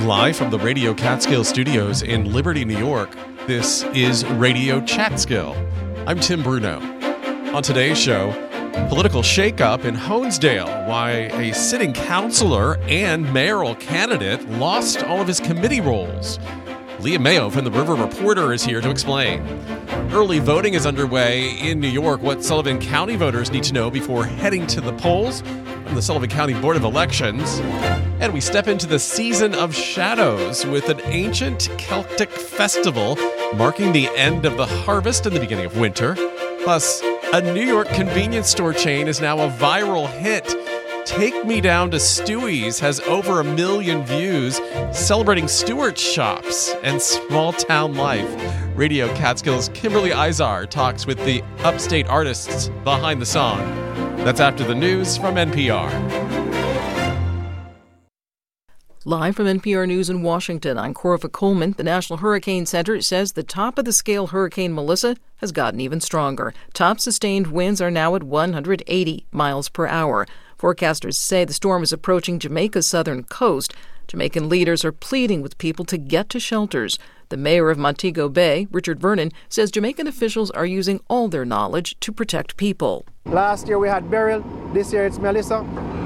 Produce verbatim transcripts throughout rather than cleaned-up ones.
Live from the Radio Catskill Studios in Liberty, New York, this is Radio Chatskill. I'm Tim Bruno. On today's show, political shakeup in Honesdale, why a sitting councilor and mayoral candidate lost all of his committee roles. Leah Mayo from the River Reporter is here to explain. Early voting is underway in New York. What Sullivan County voters need to know before heading to the polls from the Sullivan County Board of Elections. And we step into the season of shadows with an ancient Celtic festival marking the end of the harvest and the beginning of winter. Plus, a New York convenience store chain is now a viral hit. Take Me Down to Stewie's has over a million views, celebrating Stewart's shops and small town life. Radio Catskill's Kimberly Izar talks with the upstate artists behind the song. That's after the news from N P R. Live from N P R News in Washington, I'm Corva Coleman. The National Hurricane Center says the top-of-the-scale Hurricane Melissa has gotten even stronger. Top sustained winds are now at one hundred eighty miles per hour. Forecasters say the storm is approaching Jamaica's southern coast. Jamaican leaders are pleading with people to get to shelters. The mayor of Montego Bay, Richard Vernon, says Jamaican officials are using all their knowledge to protect people. Last year we had Beryl, this year it's Melissa,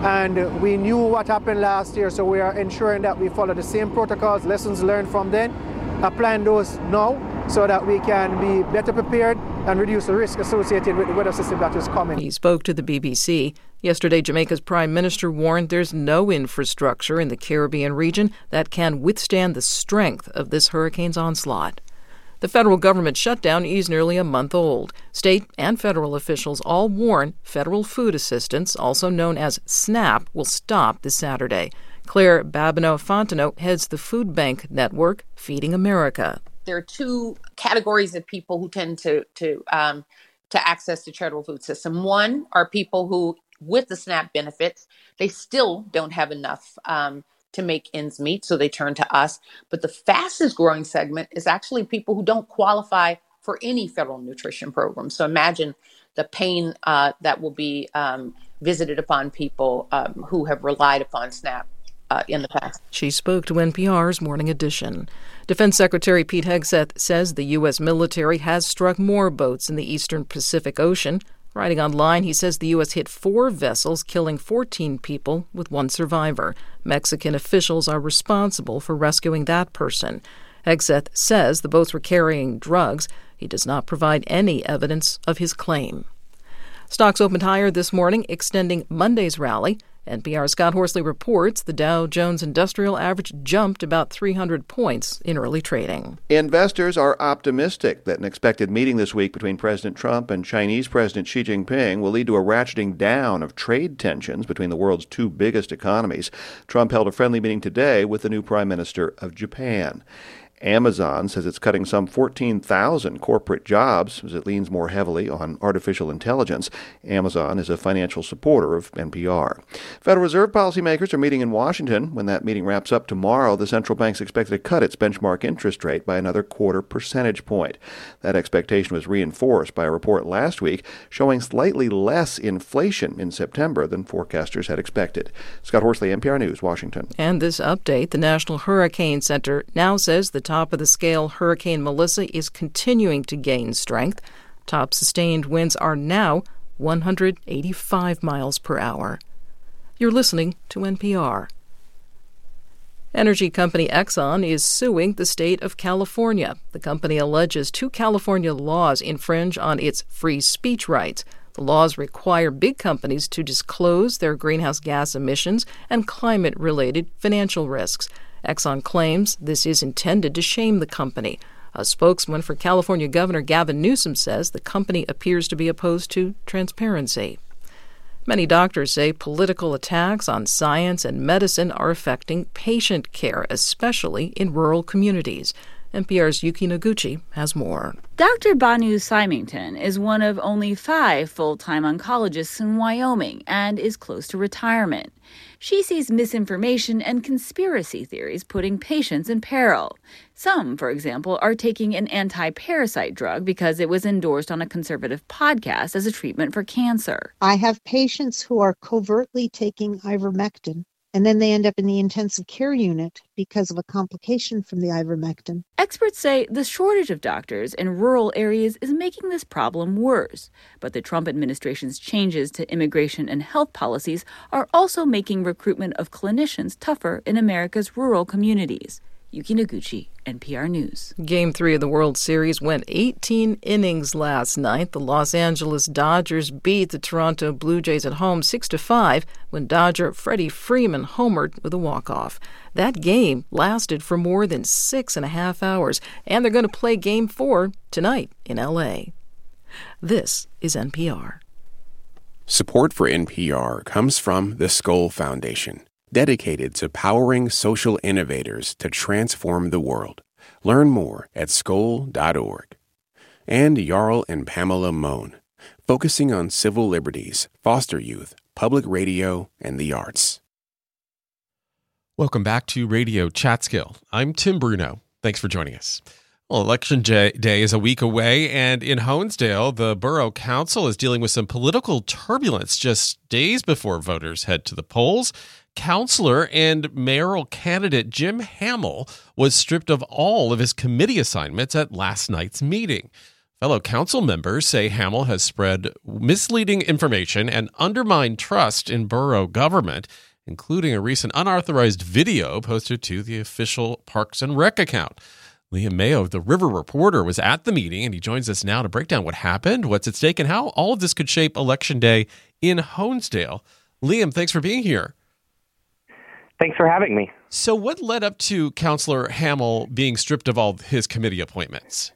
and we knew what happened last year, so we are ensuring that we follow the same protocols, lessons learned from then, applying those now so that we can be better prepared and reduce the risk associated with the weather system that is coming. He spoke to the B B C. Yesterday, Jamaica's prime minister warned there's no infrastructure in the Caribbean region that can withstand the strength of this hurricane's onslaught. The federal government shutdown is nearly a month old. State and federal officials all warn federal food assistance, also known as SNAP, will stop this Saturday. Claire Babineau-Fontenot heads the food bank network Feeding America. There are two categories of people who tend to to um, to access the charitable food system. One are people who, with the SNAP benefits, they still don't have enough um, to make ends meet, so they turn to us. But the fastest growing segment is actually people who don't qualify for any federal nutrition program. So imagine the pain uh, that will be um, visited upon people um, who have relied upon SNAP Uh, in the past. She spoke to N P R's Morning Edition. Defense Secretary Pete Hegseth says the U S military has struck more boats in the eastern Pacific Ocean. Writing online, he says the U S hit four vessels, killing fourteen people with one survivor. Mexican officials are responsible for rescuing that person. Hegseth says the boats were carrying drugs. He does not provide any evidence of his claim. Stocks opened higher this morning, extending Monday's rally. N P R's Scott Horsley reports the Dow Jones Industrial Average jumped about three hundred points in early trading. Investors are optimistic that an expected meeting this week between President Trump and Chinese President Xi Jinping will lead to a ratcheting down of trade tensions between the world's two biggest economies. Trump held a friendly meeting today with the new Prime Minister of Japan. Amazon says it's cutting some fourteen thousand corporate jobs as it leans more heavily on artificial intelligence. Amazon is a financial supporter of N P R. Federal Reserve policymakers are meeting in Washington. When that meeting wraps up tomorrow, the central bank's expected to cut its benchmark interest rate by another quarter percentage point. That expectation was reinforced by a report last week showing slightly less inflation in September than forecasters had expected. Scott Horsley, N P R News, Washington. And this update, the National Hurricane Center now says the top-of-the-scale Hurricane Melissa is continuing to gain strength. Top sustained winds are now one hundred eighty-five miles per hour. You're listening to N P R. Energy company Exxon is suing the state of California. The company alleges two California laws infringe on its free speech rights. The laws require big companies to disclose their greenhouse gas emissions and climate-related financial risks. Exxon claims this is intended to shame the company. A spokesman for California Governor Gavin Newsom says the company appears to be opposed to transparency. Many doctors say political attacks on science and medicine are affecting patient care, especially in rural communities. N P R's Yuki Noguchi has more. Doctor Banu Symington is one of only five full-time oncologists in Wyoming and is close to retirement. She sees misinformation and conspiracy theories putting patients in peril. Some, for example, are taking an anti-parasite drug because it was endorsed on a conservative podcast as a treatment for cancer. I have patients who are covertly taking ivermectin and then they end up in the intensive care unit because of a complication from the ivermectin. Experts say the shortage of doctors in rural areas is making this problem worse. But the Trump administration's changes to immigration and health policies are also making recruitment of clinicians tougher in America's rural communities. Yuki Noguchi, N P R News. Game three of the World Series went eighteen innings last night. The Los Angeles Dodgers beat the Toronto Blue Jays at home six to five when Dodger Freddie Freeman homered with a walk-off. That game lasted for more than six and a half hours, and they're going to play Game four tonight in L A. This is N P R. Support for N P R comes from the Skoll Foundation, dedicated to powering social innovators to transform the world. Learn more at skoll dot org. And Jarl and Pamela Mohn, focusing on civil liberties, foster youth, public radio, and the arts. Welcome back to Radio Chatskill. I'm Tim Bruno. Thanks for joining us. Well, Election Day is a week away, and in Honesdale, the Borough Council is dealing with some political turbulence just days before voters head to the polls. Councilor and mayoral candidate Jim Hamill was stripped of all of his committee assignments at last night's meeting. Fellow council members say Hamill has spread misleading information and undermined trust in borough government, including a recent unauthorized video posted to the official Parks and Rec account. Liam Mayo of the River Reporter was at the meeting, and he joins us now to break down what happened, what's at stake, and how all of this could shape Election Day in Honesdale. Liam, thanks for being here. Thanks for having me. So what led up to Councilor Hamill being stripped of all his committee appointments?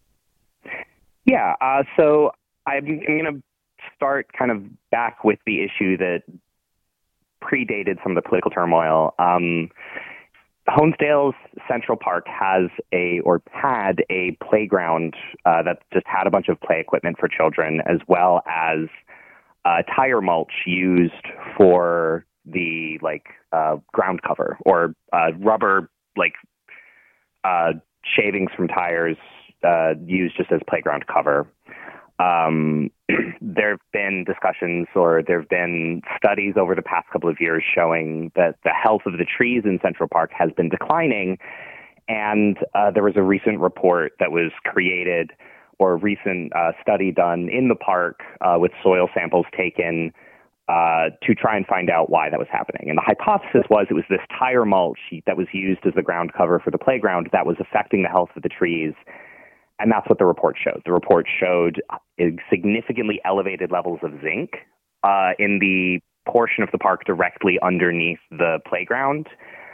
Yeah, uh, so I'm, I'm going to start kind of back with the issue that predated some of the political turmoil. Um, Honesdale's Central Park has a, or had a playground uh, that just had a bunch of play equipment for children, as well as uh, tire mulch used for the like uh, ground cover, or uh, rubber like uh, shavings from tires uh, used just as playground cover. Um, there have been discussions, or there have been studies over the past couple of years showing that the health of the trees in Central Park has been declining. And uh, there was a recent report that was created, or a recent uh, study done in the park uh, with soil samples taken uh, to try and find out why that was happening. And the hypothesis was it was this tire mulch that was used as the ground cover for the playground that was affecting the health of the trees. And that's what the report showed. The report showed significantly elevated levels of zinc uh, in the portion of the park directly underneath the playground.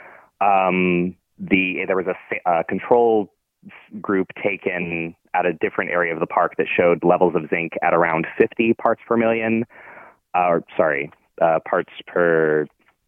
Um, the there was a, a control group taken at a different area of the park that showed levels of zinc at around fifty parts per million. Uh, or sorry, uh, parts per.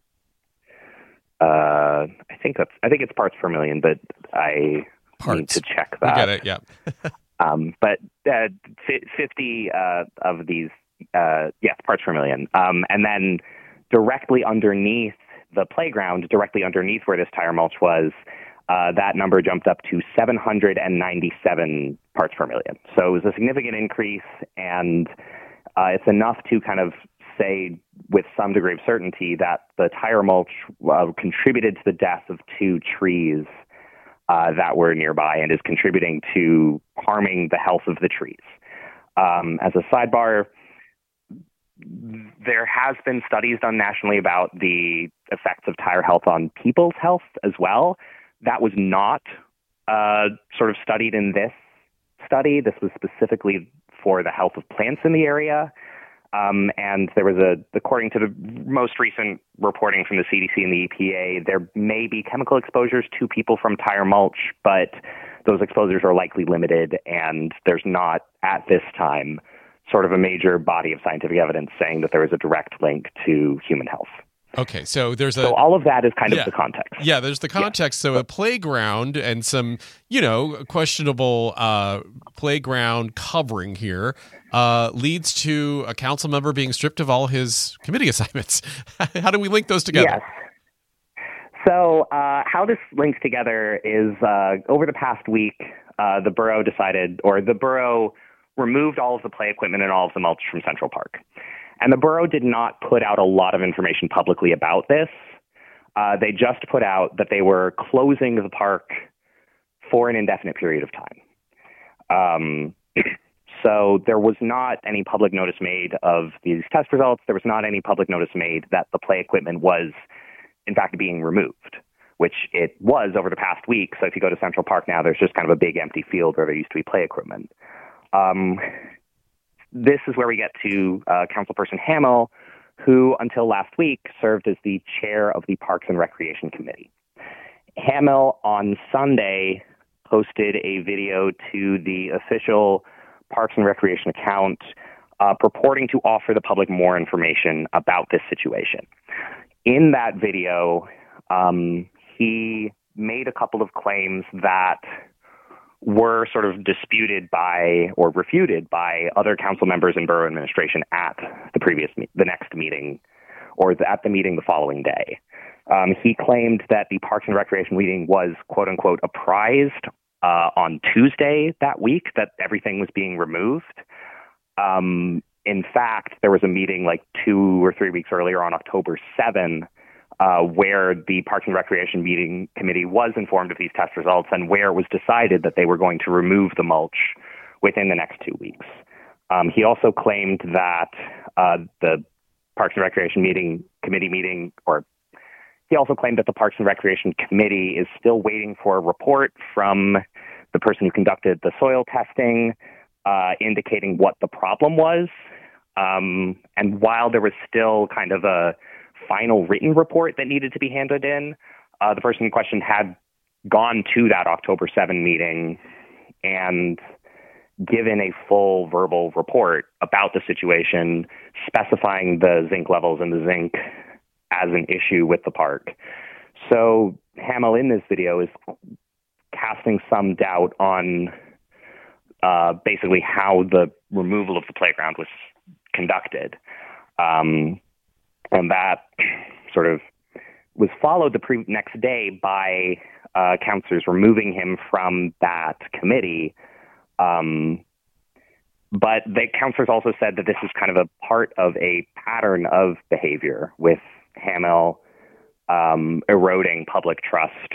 Uh, I think that's. I think it's parts per million, but I. Parts. Need to check that. I get it, yeah. um, but uh, fifty uh, of these, uh, yes, parts per million. Um, and then directly underneath the playground, directly underneath where this tire mulch was, uh, that number jumped up to seven hundred ninety-seven parts per million. So it was a significant increase, and uh, it's enough to kind of say with some degree of certainty that the tire mulch uh, contributed to the death of two trees Uh, that were nearby, and is contributing to harming the health of the trees. Um, as a sidebar, there has been studies done nationally about the effects of tire health on people's health as well. That was not uh, sort of studied in this study. This was specifically for the health of plants in the area. Um, and there was a, according to the most recent reporting from the C D C and the E P A, there may be chemical exposures to people from tire mulch, but those exposures are likely limited, and there's not, at this time, sort of a major body of scientific evidence saying that there is a direct link to human health. Okay, so there's a... So all of that is kind yeah, of the context. Yeah, there's the context. Yeah. So a playground and some, you know, questionable uh, playground covering here uh, leads to a council member being stripped of all his committee assignments. How do we link those together? Yes. So uh, how this links together is uh, over the past week, uh, the borough decided, or the borough removed all of the play equipment and all of the mulch from Central Park. And the borough did not put out a lot of information publicly about this. Uh, they just put out that they were closing the park for an indefinite period of time. Um, so there was not any public notice made of these test results. There was not any public notice made that the play equipment was, in fact, being removed, which it was over the past week. So if you go to Central Park now, there's just kind of a big empty field where there used to be play equipment. Um, this is where we get to uh, Councilperson Hamill, who until last week served as the chair of the Parks and Recreation Committee. Hamill on Sunday posted a video to the official Parks and Recreation account uh, purporting to offer the public more information about this situation. In that video, um, he made a couple of claims that were sort of disputed by or refuted by other council members and borough administration at the previous, the next meeting, or the, at the meeting the following day. Um, he claimed that the Parks and Recreation meeting was, quote unquote, apprised uh, on Tuesday that week that everything was being removed. Um, in fact, there was a meeting like two or three weeks earlier on October seventh, Uh, where the Parks and Recreation meeting committee was informed of these test results and where it was decided that they were going to remove the mulch within the next two weeks. Um, he also claimed that uh, the Parks and Recreation meeting committee meeting, or he also claimed that the Parks and Recreation Committee is still waiting for a report from the person who conducted the soil testing, uh, indicating what the problem was. Um, and while there was still kind of a final written report that needed to be handed in, uh, the person in question had gone to that October seventh meeting and given a full verbal report about the situation, specifying the zinc levels and the zinc as an issue with the park. So Hamill in this video is casting some doubt on uh, basically how the removal of the playground was conducted. Um, And that sort of was followed the pre- next day by uh, councilors removing him from that committee. Um, but the councilors also said that this is kind of a part of a pattern of behavior with Hamill um, eroding public trust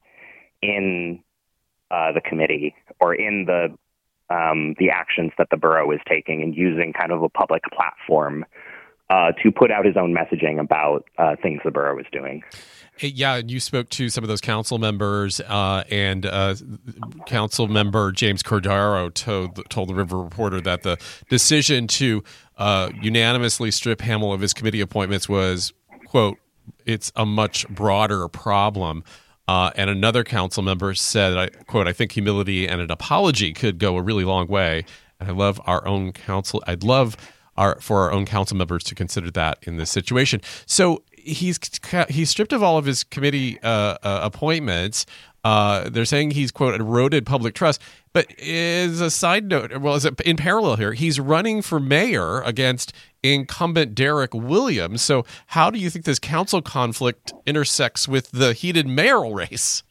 in uh, the committee or in the um, the actions that the borough is taking and using kind of a public platform Uh, to put out his own messaging about uh, things the borough is doing. Yeah, you spoke to some of those council members, uh, and uh, Council Member James Cordaro told, told the River Reporter that the decision to uh, unanimously strip Hamill of his committee appointments was, quote, it's a much broader problem. Uh, and another council member said, I, quote, I think humility and an apology could go a really long way. And I love our own council. I'd love Our, for our own council members to consider that in this situation. So he's he's stripped of all of his committee uh, uh, appointments. Uh, they're saying he's, quote, eroded public trust. But as a side note, well, as a, in parallel here, he's running for mayor against incumbent Derek Williams. So how do you think this council conflict intersects with the heated mayoral race?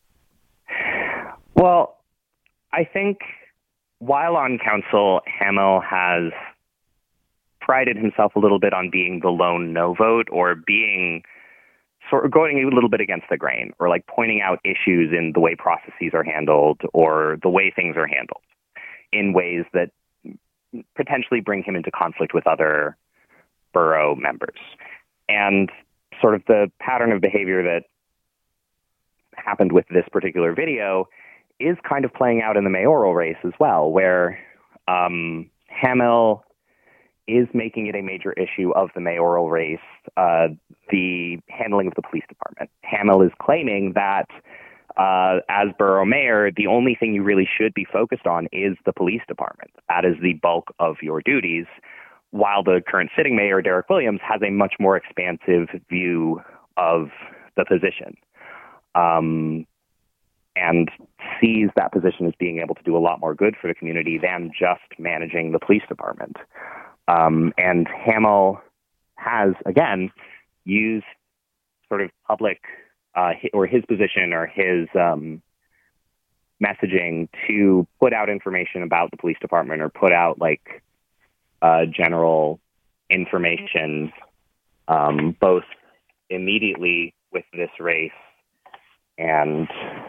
Well, I think while on council, Hamill has prided himself a little bit on being the lone no vote, or being sort of going a little bit against the grain, or like pointing out issues in the way processes are handled or the way things are handled in ways that potentially bring him into conflict with other borough members. And sort of the pattern of behavior that happened with this particular video is kind of playing out in the mayoral race as well, where um, Hamill is making it a major issue of the mayoral race, uh, the handling of the police department. Hamill is claiming that uh, as borough mayor, the only thing you really should be focused on is the police department. That is the bulk of your duties, while the current sitting mayor, Derek Williams, has a much more expansive view of the position, um, and sees that position as being able to do a lot more good for the community than just managing the police department. Um, and Hamill has, again, used sort of public uh, or his position or his um, messaging to put out information about the police department, or put out like uh, general information, um, both immediately with this race. And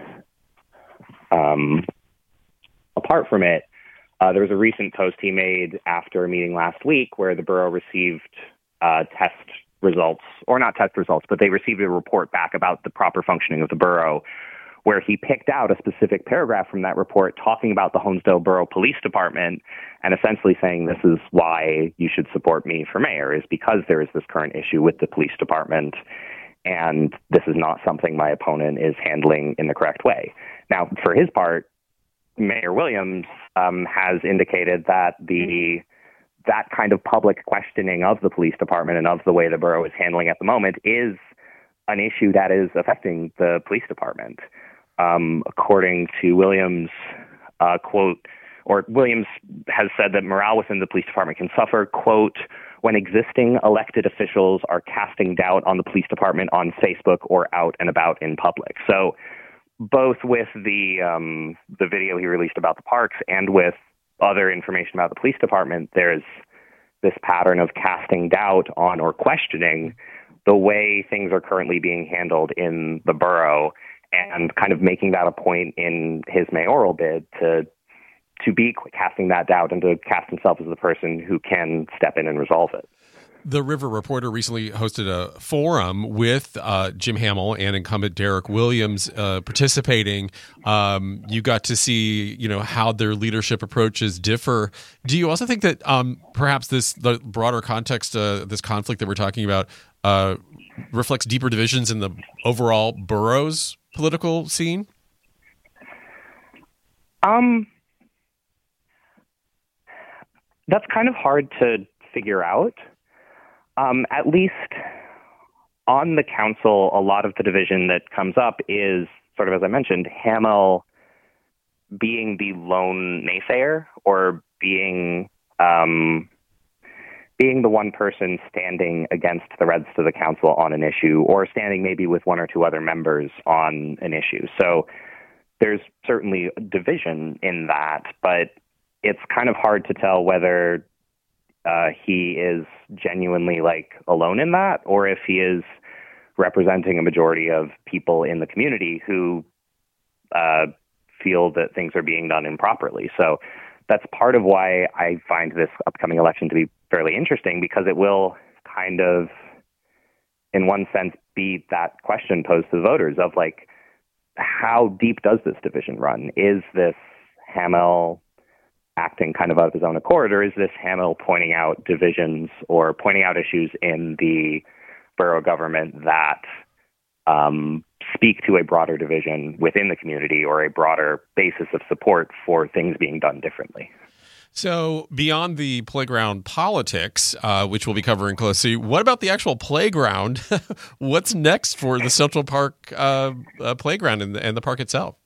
um, apart from it, uh, there was a recent post he made after a meeting last week where the borough received uh, test results, or not test results, but they received a report back about the proper functioning of the borough, where he picked out a specific paragraph from that report talking about the Honesdale Borough Police Department and essentially saying this is why you should support me for mayor, is because there is this current issue with the police department, and this is not something my opponent is handling in the correct way. Now, for his part, Mayor Williams um, has indicated that the that kind of public questioning of the police department and of the way the borough is handling at the moment is an issue that is affecting the police department. Um, according to Williams, uh, quote, or Williams has said that morale within the police department can suffer, quote, when existing elected officials are casting doubt on the police department on Facebook or out and about in public. So both with the um, the video he released about the parks and with other information about the police department, there's this pattern of casting doubt on or questioning the way things are currently being handled in the borough, and kind of making that a point in his mayoral bid to to be casting that doubt and to cast himself as the person who can step in and resolve it. The River Reporter recently hosted a forum with uh, Jim Hamill and incumbent Derek Williams uh, participating. Um, you got to see, you know, how their leadership approaches differ. Do you also think that um, perhaps this the broader context, uh, this conflict that we're talking about, uh, reflects deeper divisions in the overall borough's political scene? Um, that's kind of hard to figure out. Um, at least on the council, a lot of the division that comes up is sort of, as I mentioned, Hamill being the lone naysayer, or being um, being the one person standing against the rest of the council on an issue, or standing maybe with one or two other members on an issue. So there's certainly a division in that, but it's kind of hard to tell whether Uh, he is genuinely like alone in that, or if he is representing a majority of people in the community who uh, feel that things are being done improperly. So that's part of why I find this upcoming election to be fairly interesting, because it will kind of, in one sense, be that question posed to the voters of like, how deep does this division run? Is this Hamill acting kind of of his own accord, or is this Hamill pointing out divisions or pointing out issues in the borough government that um, speak to a broader division within the community, or a broader basis of support for things being done differently? So beyond the playground politics, uh, which we'll be covering closely, what about the actual playground? What's next for the Central Park uh, uh, playground and the, and the park itself?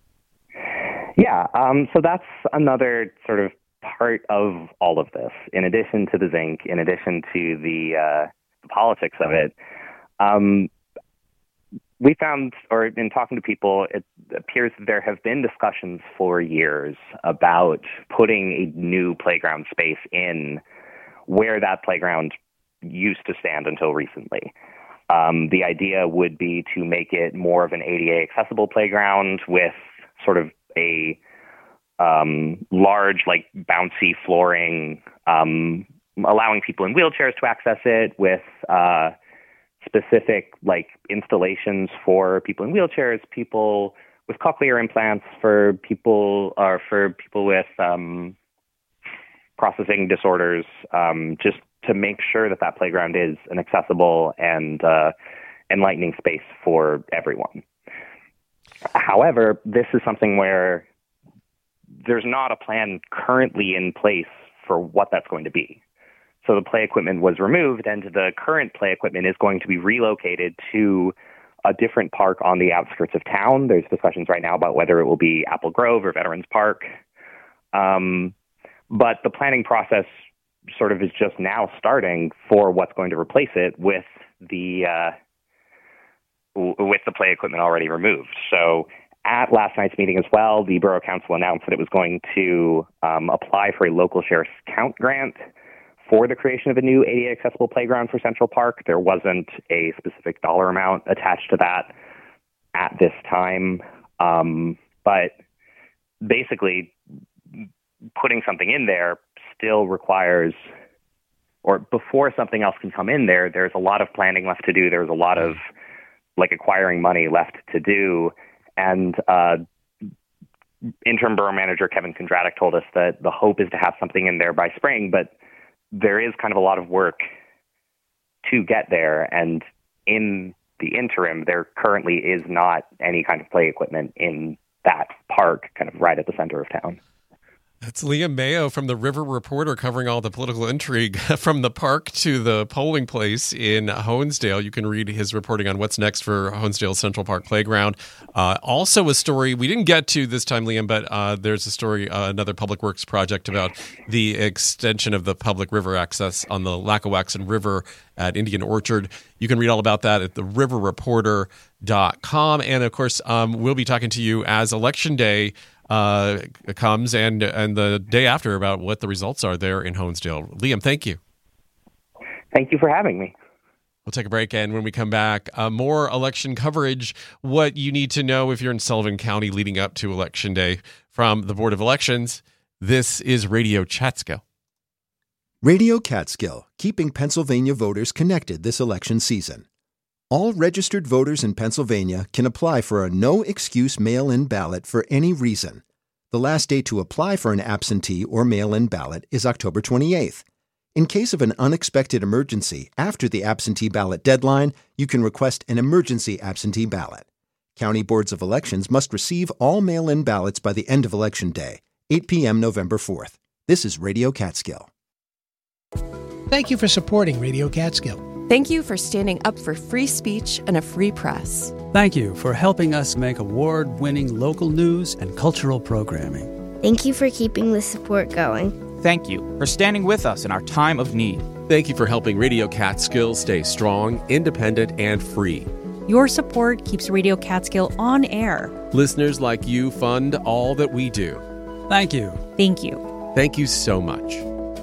Yeah, um, so that's another sort of part of all of this. In addition to the zinc, in addition to the, uh, the politics of it, um, we found, or in talking to people, it appears that there have been discussions for years about putting a new playground space in where that playground used to stand until recently. Um, the idea would be to make it more of an A D A accessible playground with sort of a um, large, like bouncy flooring, um, allowing people in wheelchairs to access it, with uh, specific like installations for people in wheelchairs, people with cochlear implants, for people or for people with um, processing disorders, um, just to make sure that that playground is an accessible and uh, enlightening space for everyone. However, this is something where there's not a plan currently in place for what that's going to be. So the play equipment was removed, and the current play equipment is going to be relocated to a different park on the outskirts of town. There's discussions right now about whether it will be Apple Grove or Veterans Park. Um, but the planning process sort of is just now starting for what's going to replace it with the uh, with the play equipment already removed. So at last night's meeting as well, the Borough Council announced that it was going to um, apply for a local sheriff's count grant for the creation of a new A D A accessible playground for Central Park. There wasn't a specific dollar amount attached to that at this time. Um, but basically, putting something in there still requires, or before something else can come in there, there's a lot of planning left to do. There's a lot of like acquiring money left to do. And uh, interim borough manager Kevin Kondratik told us that the hope is to have something in there by spring, but there is kind of a lot of work to get there. And in the interim, there currently is not any kind of play equipment in that park, kind of right at the center of town. That's Liam Mayo from the River Reporter, covering all the political intrigue from the park to the polling place in Honesdale. You can read his reporting on what's next for Honesdale Central Park Playground. Uh, also a story we didn't get to this time, Liam, but uh, there's a story, uh, another public works project about the extension of the public river access on the Lackawaxen River at Indian Orchard. You can read all about that at the river reporter dot com. And, of course, um, we'll be talking to you as Election Day Uh, comes and and the day after about what the results are there in Honesdale. Liam, thank you. Thank you for having me. We'll take a break, and when we come back, uh, more election coverage, what you need to know if you're in Sullivan County leading up to Election Day from the Board of Elections. This is Radio Catskill. Radio Catskill, keeping Pennsylvania voters connected this election season. All registered voters in Pennsylvania can apply for a no-excuse mail-in ballot for any reason. The last day to apply for an absentee or mail-in ballot is October twenty-eighth. In case of an unexpected emergency after the absentee ballot deadline, you can request an emergency absentee ballot. County boards of elections must receive all mail-in ballots by the end of Election Day, eight p.m. November fourth. This is Radio Catskill. Thank you for supporting Radio Catskill. Thank you for standing up for free speech and a free press. Thank you for helping us make award-winning local news and cultural programming. Thank you for keeping the support going. Thank you for standing with us in our time of need. Thank you for helping Radio Catskill stay strong, independent, and free. Your support keeps Radio Catskill on air. Listeners like you fund all that we do. Thank you. Thank you. Thank you so much.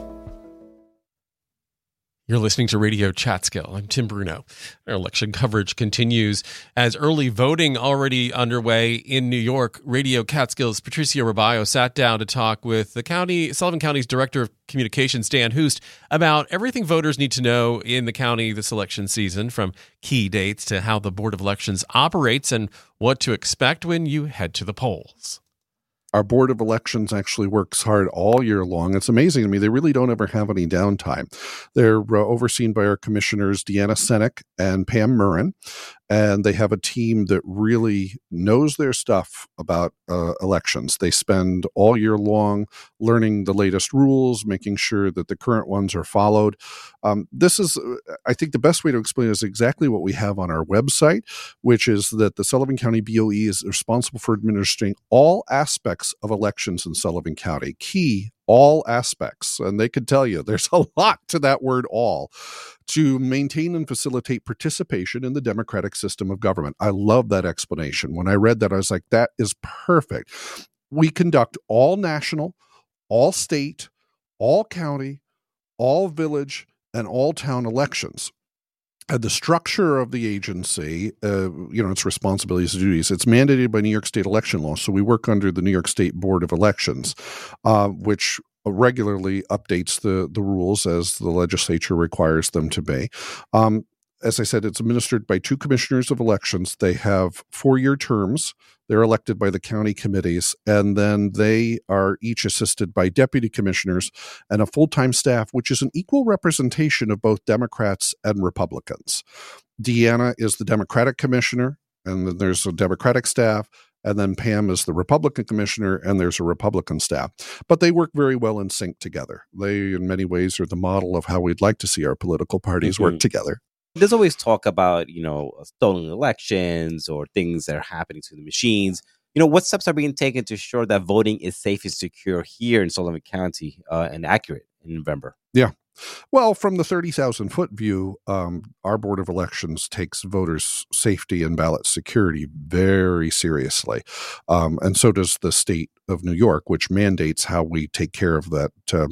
You're listening to Radio Catskill. I'm Tim Bruno. Our election coverage continues as early voting already underway in New York. Radio Catskill's Patricia Robayo sat down to talk with the county, Sullivan County's Director of Communications, Dan Hoost, about everything voters need to know in the county this election season, from key dates to how the Board of Elections operates and what to expect when you head to the polls. Our Board of Elections actually works hard all year long. It's amazing to me. They really don't ever have any downtime. They're uh, overseen by our commissioners, Deanna Senek and Pam Murrin, and they have a team that really knows their stuff about uh, elections. They spend all year long learning the latest rules, making sure that the current ones are followed. Um, this is, I think the best way to explain it is exactly what we have on our website, which is that the Sullivan County B O E is responsible for administering all aspects of elections in Sullivan County. Key, all aspects. And they could tell you there's a lot to that word all, to maintain and facilitate participation in the democratic system of government. I love that explanation. When I read that, I was like, that is perfect. We conduct all national, all state, all county, all village, and all town elections. And the structure of the agency, uh, you know, its responsibilities and duties, it's mandated by New York State election law. So we work under the New York State Board of Elections, uh, which regularly updates the, the rules as the legislature requires them to be. Um, as I said, it's administered by two commissioners of elections. They have four-year terms. They're elected by the county committees, and then they are each assisted by deputy commissioners and a full-time staff, which is an equal representation of both Democrats and Republicans. Deanna is the Democratic commissioner, and then there's a Democratic staff, and then Pam is the Republican commissioner, and there's a Republican staff. But they work very well in sync together. They, in many ways, are the model of how we'd like to see our political parties mm-hmm. work together. There's always talk about, you know, stolen elections or things that are happening to the machines. You know, what steps are being taken to ensure that voting is safe and secure here in Sullivan County uh, and accurate in November? Yeah. Well, from the thirty thousand foot view, um, our Board of Elections takes voters' safety and ballot security very seriously. Um, and so does the state of New York, which mandates how we take care of that um,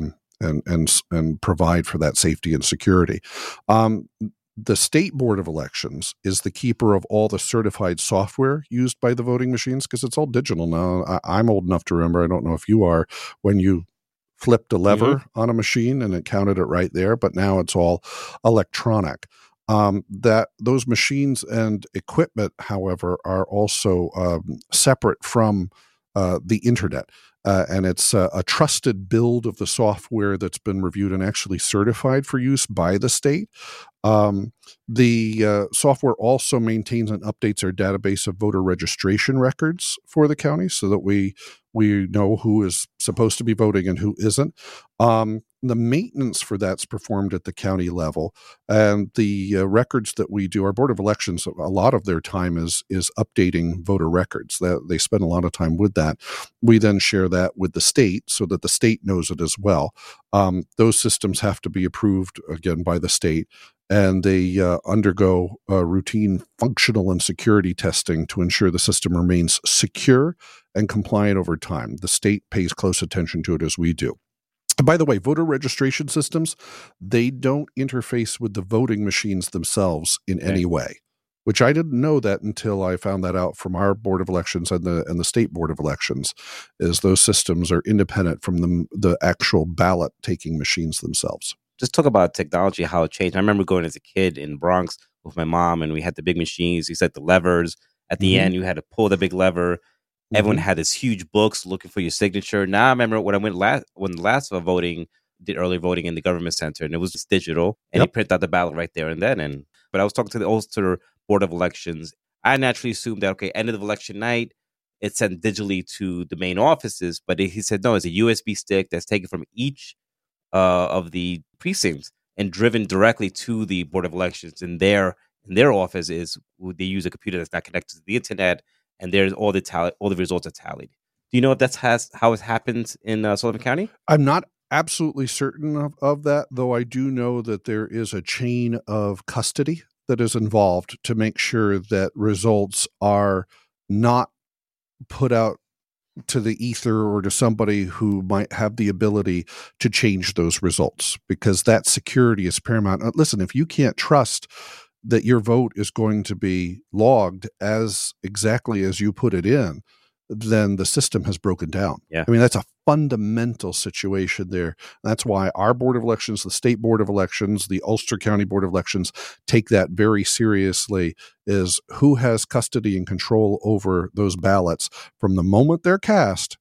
and and and provide for that safety and security. Um, the State Board of Elections is the keeper of all the certified software used by the voting machines, because it's all digital now. I, I'm old enough to remember, I don't know if you are, when you flipped a lever mm-hmm. on a machine and it counted it right there, but now it's all electronic. Um, that those machines and equipment, however, are also um, separate from uh, the internet. Uh, and it's uh, a trusted build of the software that's been reviewed and actually certified for use by the state. Um, the uh, software also maintains and updates our database of voter registration records for the county so that we we know who is supposed to be voting and who isn't. Um, the maintenance for that's performed at the county level, and the uh, records that we do, our Board of Elections, a lot of their time is is updating voter records. That they spend a lot of time with that. We then share that with the state so that the state knows it as well. Um, those systems have to be approved again by the state, and they uh, undergo uh, routine functional and security testing to ensure the system remains secure and compliant over time. The state pays close attention to it as we do. By the way, voter registration systems, they don't interface with the voting machines themselves in okay. any way, which I didn't know that until I found that out from our Board of Elections and the and the State Board of Elections, is those systems are independent from the, the actual ballot-taking machines themselves. Just talk about technology, how it changed. I remember going as a kid in Bronx with my mom, and we had the big machines. You set the levers. At the mm-hmm. end, you had to pull the big lever. Everyone mm-hmm. had this huge books looking for your signature. Now I remember when I went last, when last voting, did early voting in the government center, and it was just digital, and yep. they print out the ballot right there and then. And but I was talking to the Ulster Board of Elections. I naturally assumed that okay, end of election night, it's sent digitally to the main offices. But he said no, it's a U S B stick that's taken from each uh, of the precincts and driven directly to the Board of Elections. And their in their office is they use a computer that's not connected to the internet. And there's all the tally, all the results are tallied. Do you know if that's has how it happens in uh, Sullivan County? I'm not absolutely certain of, of that, though I do know that there is a chain of custody that is involved to make sure that results are not put out to the ether or to somebody who might have the ability to change those results, because that security is paramount. Listen, if you can't trust that your vote is going to be logged as exactly as you put it in, then the system has broken down. Yeah. I mean, that's a fundamental situation there. That's why our Board of Elections, the State Board of Elections, the Ulster County Board of Elections take that very seriously, is who has custody and control over those ballots from the moment they're cast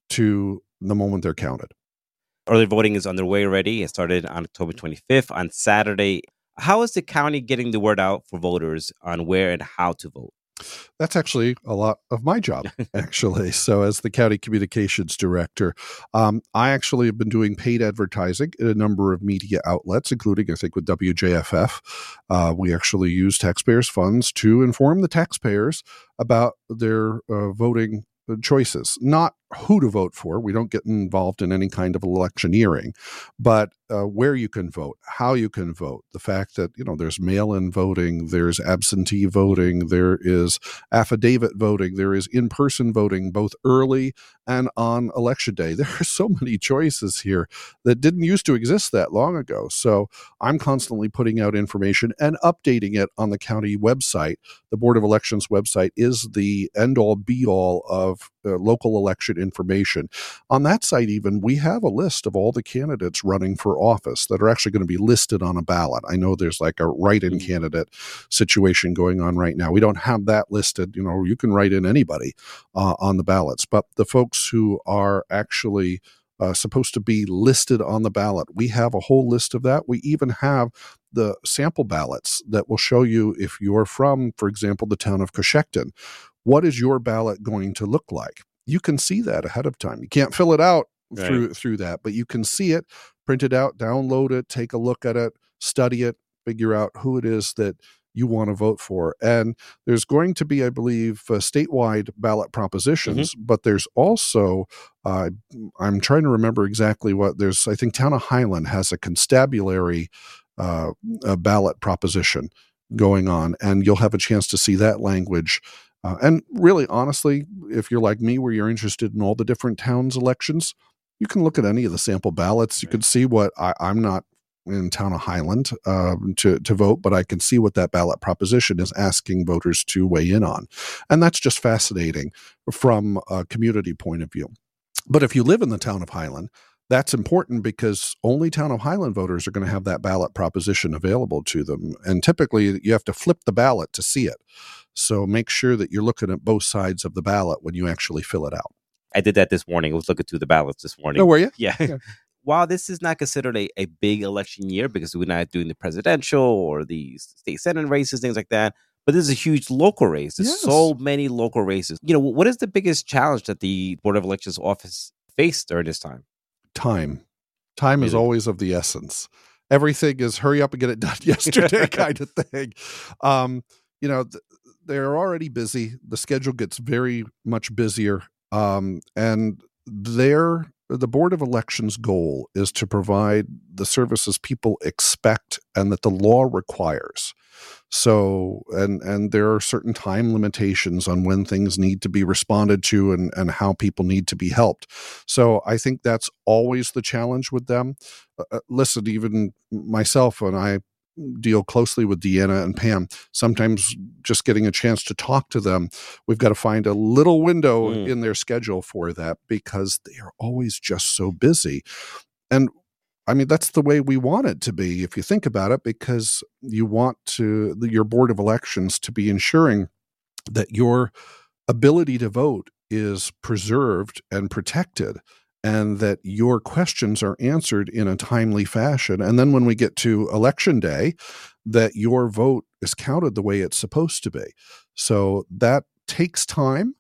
to the moment they're counted. Early voting is underway already. It started on October twenty-fifth. On Saturday, how is the county getting the word out for voters on where and how to vote? That's actually a lot of my job, actually. So as the county communications director, um, I actually have been doing paid advertising in a number of media outlets, including, I think, with W J F F. Uh, we actually use taxpayers' funds to inform the taxpayers about their uh, voting choices, not who to vote for. We don't get involved in any kind of electioneering, but uh, where you can vote, how you can vote, the fact that, you know, there's mail-in voting, there's absentee voting, there is affidavit voting, there is in-person voting, both early and on election day. There are so many choices here that didn't used to exist that long ago. So I'm constantly putting out information and updating it on the county website. The Board of Elections website is the end-all be-all of uh, local election information. On that site, even, we have a list of all the candidates running for office that are actually going to be listed on a ballot. I know there's like a write-in mm-hmm. candidate situation going on right now. We don't have that listed. You know, you can write in anybody uh, on the ballots, but the folks who are actually uh, supposed to be listed on the ballot, we have a whole list of that. We even have the sample ballots that will show you if you're from, for example, the town of Coshecton, what is your ballot going to look like? You can see that ahead of time. You can't fill it out right. through through that, but you can see it, print it out, download it, take a look at it, study it, figure out who it is that you want to vote for. And there's going to be, I believe, uh, statewide ballot propositions, mm-hmm. but there's also, uh, I'm trying to remember exactly what, there's, I think Town of Highland has a constabulary uh, a ballot proposition going on, and you'll have a chance to see that language. Uh, and really, honestly, if you're like me, where you're interested in all the different towns' elections, You can look at any of the sample ballots. You can see what I, I'm not in town of Highland um, to, to vote, but I can see what that ballot proposition is asking voters to weigh in on. And that's just fascinating from a community point of view. But if you live in the town of Highland, that's important because only town of Highland voters are going to have that ballot proposition available to them. And typically you have to flip the ballot to see it. So make sure that you're looking at both sides of the ballot when you actually fill it out. I did that this morning. I was looking through the ballots this morning. Oh, were you? Yeah. Yeah. While this is not considered a, a big election year because we're not doing the presidential or the state senate races, things like that, but this is a huge local race. There's Yes. so many local races. You know, what is the biggest challenge that the Board of Elections office faced during this time? Time. Time is Really? always of the essence. Everything is hurry up and get it done yesterday kind of thing. Um, you know, th- they're already busy. The schedule gets very much busier. Um, and their the Board of Elections' goal is to provide the services people expect and that the law requires. So, and and there are certain time limitations on when things need to be responded to and, and how people need to be helped. So I think that's always the challenge with them. Uh, listen, even myself, and I deal closely with Deanna and Pam, sometimes just getting a chance to talk to them, we've got to find a little window mm. in their schedule for that because they are always just so busy. And I mean, that's the way we want it to be, if you think about it, because you want to your Board of Elections to be ensuring that your ability to vote is preserved and protected, and that your questions are answered in a timely fashion. And then when we get to Election Day, that your vote is counted the way it's supposed to be. So that takes time.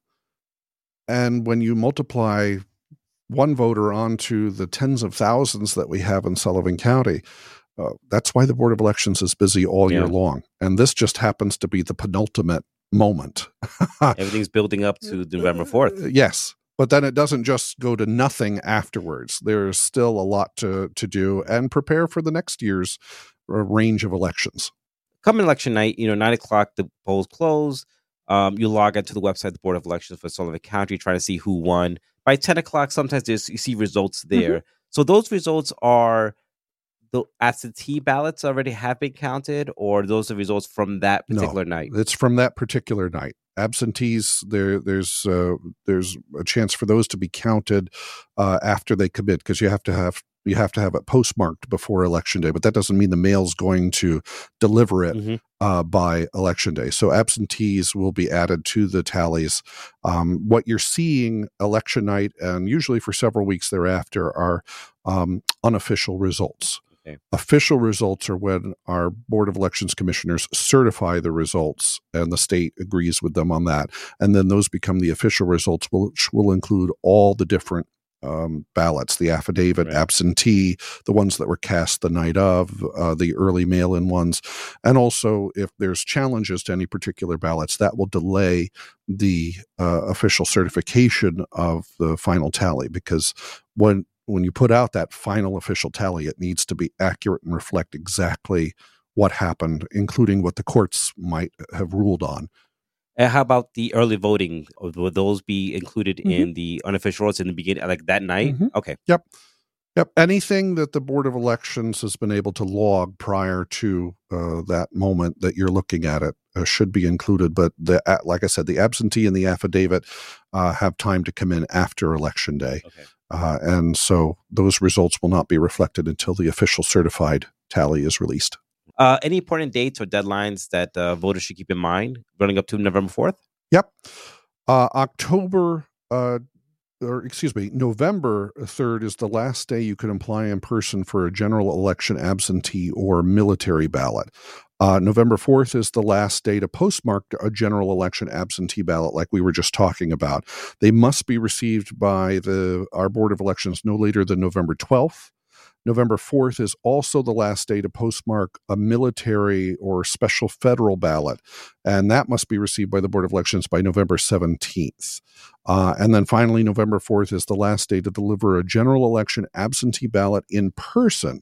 And when you multiply one voter onto the tens of thousands that we have in Sullivan County, uh, that's why the Board of Elections is busy all yeah. year long. And this just happens to be the penultimate moment. Everything's building up to November fourth. Yes. But then it doesn't just go to nothing afterwards. There's still a lot to, to do and prepare for the next year's uh, range of elections. Coming election night, you know, nine o'clock, the polls close. Um, you log into the website of the Board of Elections for Sullivan County, trying to see who won. By ten o'clock, sometimes there's, you see results there. Mm-hmm. So those results are the absentee ballots already have been counted, or those are results from that particular no, night? It's from that particular night. Absentees, there, there's uh, there's a chance for those to be counted uh, after they commit, because you have to have you have to have it postmarked before Election Day. But that doesn't mean the mail's going to deliver it mm-hmm. uh, by Election Day. So absentees will be added to the tallies. Um, what you're seeing election night, and usually for several weeks thereafter, are um, unofficial results. Okay. Official results are when our Board of Elections commissioners certify the results and the state agrees with them on that. And then those become the official results, which will include all the different um, ballots, the affidavit, right. absentee, the ones that were cast the night of, uh, the early mail-in ones. And also, if there's challenges to any particular ballots, that will delay the uh, official certification of the final tally, because when When you put out that final official tally, it needs to be accurate and reflect exactly what happened, including what the courts might have ruled on. And how about the early voting? Would those be included mm-hmm. in the unofficial votes in the beginning, like that night? Mm-hmm. Okay. Yep. Yep. Anything that the Board of Elections has been able to log prior to uh, that moment that you're looking at it uh, should be included. But the, uh, like I said, the absentee and the affidavit uh, have time to come in after Election Day. Okay. Uh, and so those results will not be reflected until the official certified tally is released. Uh, any important dates or deadlines that uh, voters should keep in mind running up to November fourth? Yep. Uh, October, uh, or excuse me, November third is the last day you can apply in person for a general election absentee or military ballot. Uh, November fourth is the last day to postmark a general election absentee ballot, like we were just talking about. They must be received by the our Board of Elections no later than November twelfth. November fourth is also the last day to postmark a military or special federal ballot, and that must be received by the Board of Elections by November seventeenth. Uh, and then finally, November fourth is the last day to deliver a general election absentee ballot in person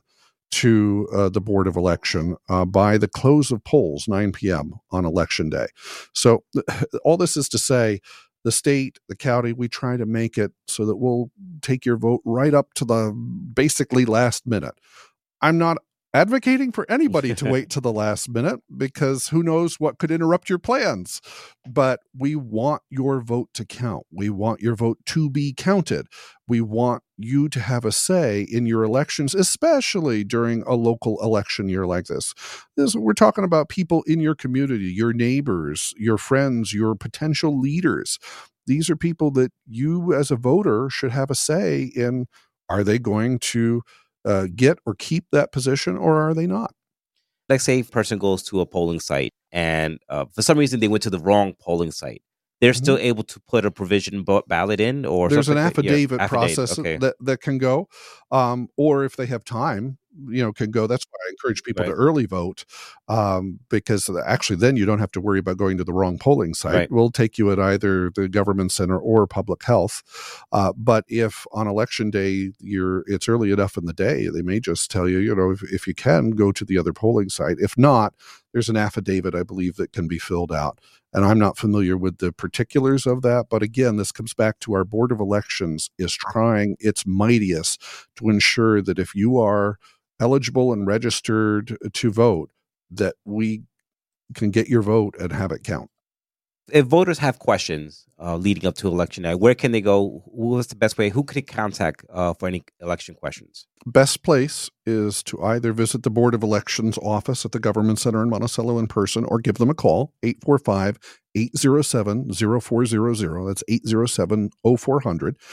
to uh, the Board of Election uh, by the close of polls, nine p.m. on Election Day. So all this is to say The state, the county, we try to make it so that we'll take your vote right up to the basically last minute. I'm not advocating for anybody to wait to the last minute because who knows what could interrupt your plans. But we want your vote to count. We want your vote to be counted. We want you to have a say in your elections, especially during a local election year like this. This we're talking about people in your community, your neighbors, your friends, your potential leaders. These are people that you as a voter should have a say in. Are they going to Uh, get or keep that position, or are they not? Like, say, a person goes to a polling site and uh, for some reason they went to the wrong polling site. They're mm-hmm. still able to put a provision ballot in, or there's an affidavit, affidavit yeah, process affidavit. Okay. that that can go, um, or if they have time, you know, can go. That's why I encourage people Right. to early vote, um, because actually then you don't have to worry about going to the wrong polling site. Right. We'll take you at either the government center or public health. Uh, but if on election day you're it's early enough in the day, they may just tell you, you know, if, if you can, go to the other polling site. If not, there's an affidavit, I believe, that can be filled out. And I'm not familiar with the particulars of that. But again, this comes back to our Board of Elections is trying its mightiest to ensure that if you are eligible and registered to vote, that we can get your vote and have it count. If voters have questions uh, leading up to election night, where can they go? Who is the best way? Who could they contact uh, for any election questions? Best place is to either visit the Board of Elections office at the Government Center in Monticello in person, or give them a call, eight four five, eight zero seven, zero four zero zero. That's eight zero seven, zero four zero zero.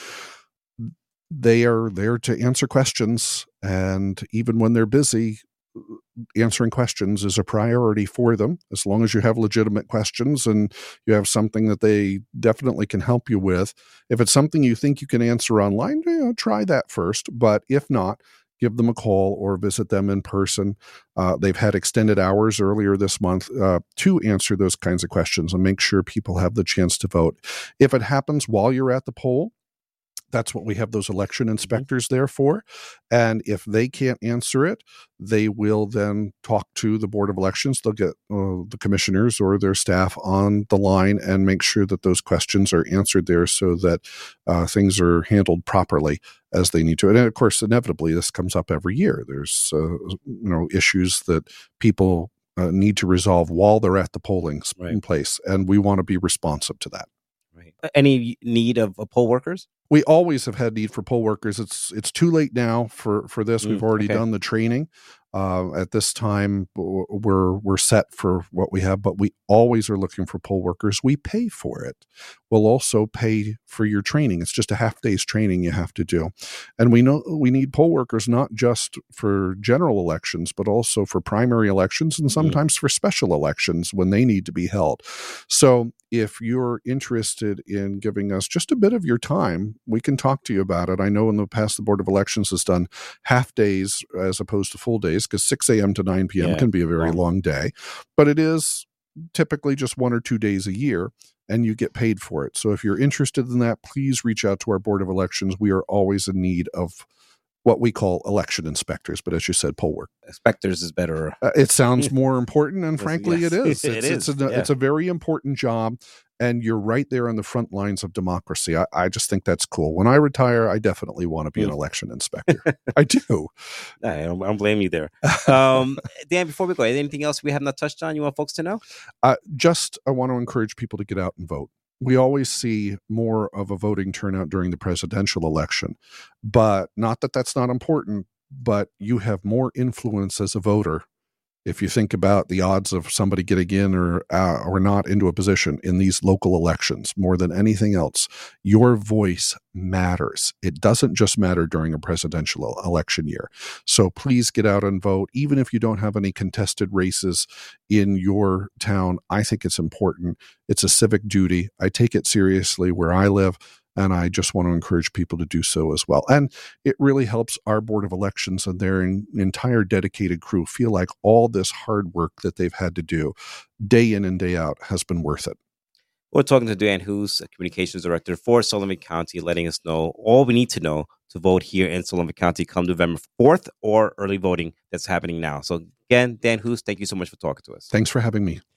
They are there to answer questions, and even when they're busy, answering questions is a priority for them, as long as you have legitimate questions and you have something that they definitely can help you with. If it's something you think you can answer online, you know, try that first. But if not, give them a call or visit them in person. Uh, they've had extended hours earlier this month uh, to answer those kinds of questions and make sure people have the chance to vote. If it happens while you're at the poll, that's what we have those election inspectors there for. And if they can't answer it, they will then talk to the Board of Elections. They'll get uh, the commissioners or their staff on the line and make sure that those questions are answered there so that uh, things are handled properly as they need to. And of course, inevitably, this comes up every year. There's uh, you know issues that people uh, need to resolve while they're at the polling right. place, and we want to be responsive to that. Right. Any need of uh, poll workers? We always have had need for poll workers. It's it's too late now for, for this. Mm, We've already okay. done the training. Uh, at this time, we're we're set for what we have, but we always are looking for poll workers. We pay for it. We'll also pay for your training. It's just a half day's training you have to do. And we know we need poll workers not just for general elections, but also for primary elections and sometimes mm. for special elections when they need to be held. So if you're interested in giving us just a bit of your time, we can talk to you about it. I know in the past the Board of Elections has done half days as opposed to full days, because six a.m. to nine p.m. Yeah. can be a very long. long day. But it is typically just one or two days a year, and you get paid for it. So if you're interested in that, please reach out to our Board of Elections. We are always in need of what we call election inspectors, but as you said, poll work. Inspectors is better. Uh, it sounds more important, and frankly, yes. it is. It's, it is. It's a, yeah. it's a very important job, and you're right there on the front lines of democracy. I, I just think that's cool. When I retire, I definitely want to be an election inspector. I do. I don't, I don't blame you there. Um, Dan, before we go, anything else we have not touched on you want folks to know? Uh, just, I want to encourage people to get out and vote. We always see more of a voting turnout during the presidential election, but not that that's not important, but you have more influence as a voter. If you think about the odds of somebody getting in or uh, or not into a position in these local elections, more than anything else, your voice matters. It doesn't just matter during a presidential election year. So please get out and vote. Even if you don't have any contested races in your town, I think it's important. It's a civic duty. I take it seriously where I live. And I just want to encourage people to do so as well. And it really helps our Board of Elections and their in, entire dedicated crew feel like all this hard work that they've had to do day in and day out has been worth it. We're talking to Dan Hoos, Communications Director for Sullivan County, letting us know all we need to know to vote here in Sullivan County come November fourth, or early voting that's happening now. So again, Dan Hoos, thank you so much for talking to us. Thanks for having me.